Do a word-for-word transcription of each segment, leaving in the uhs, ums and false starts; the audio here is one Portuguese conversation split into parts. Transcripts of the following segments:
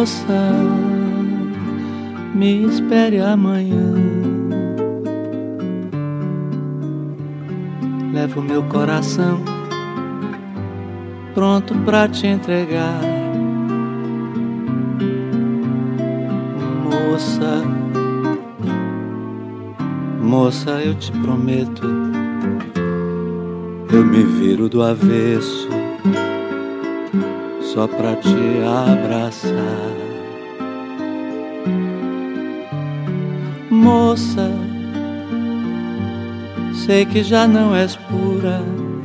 Moça, me espere amanhã. Levo meu coração pronto pra te entregar. Moça, moça, eu te prometo, eu me viro do avesso só pra te abraçar. Moça, sei que já não és pura,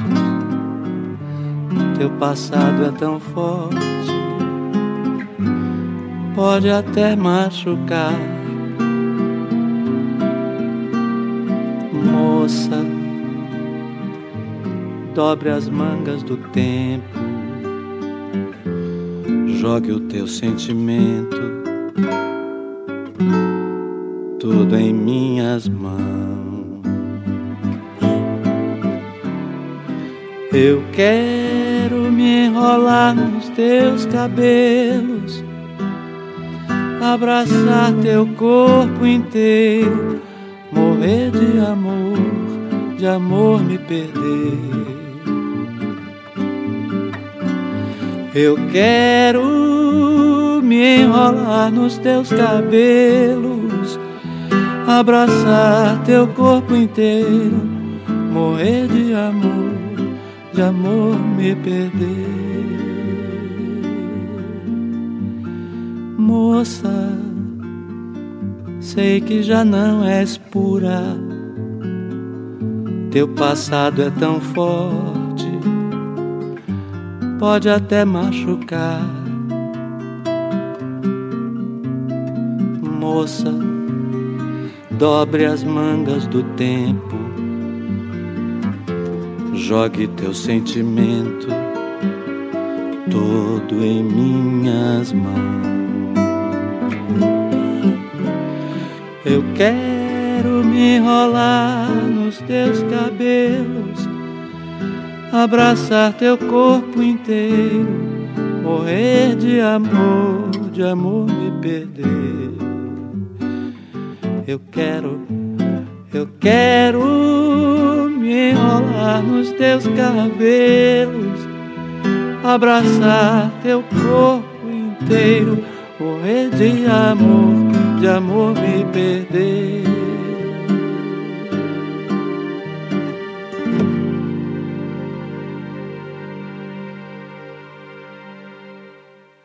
teu passado é tão forte, pode até machucar. Moça, dobre as mangas do tempo, jogue o teu sentimento tudo em minhas mãos. Eu quero me enrolar nos teus cabelos, abraçar teu corpo inteiro, morrer de amor, de amor me perder. Eu quero me enrolar nos teus cabelos, abraçar teu corpo inteiro, morrer de amor, de amor me perder. Moça, sei que já não és pura, teu passado é tão forte, pode até machucar. Moça, dobre as mangas do tempo, jogue teu sentimento todo em minhas mãos. Eu quero me enrolar nos teus cabelos, abraçar teu corpo inteiro, morrer de amor, de amor me perder. Eu quero, eu quero me enrolar nos teus cabelos, abraçar teu corpo inteiro, morrer de amor, de amor me perder.